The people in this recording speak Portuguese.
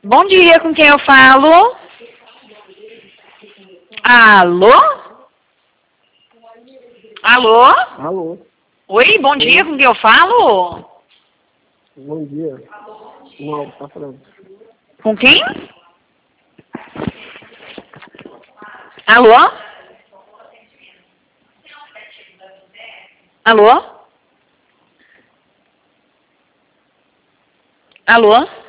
Bom dia, com quem eu falo? Alô? Alô? Alô, Oi, bom dia, oi, com quem eu falo? bom dia. Não, tá falando. Com quem? Alô? Alô? Alô?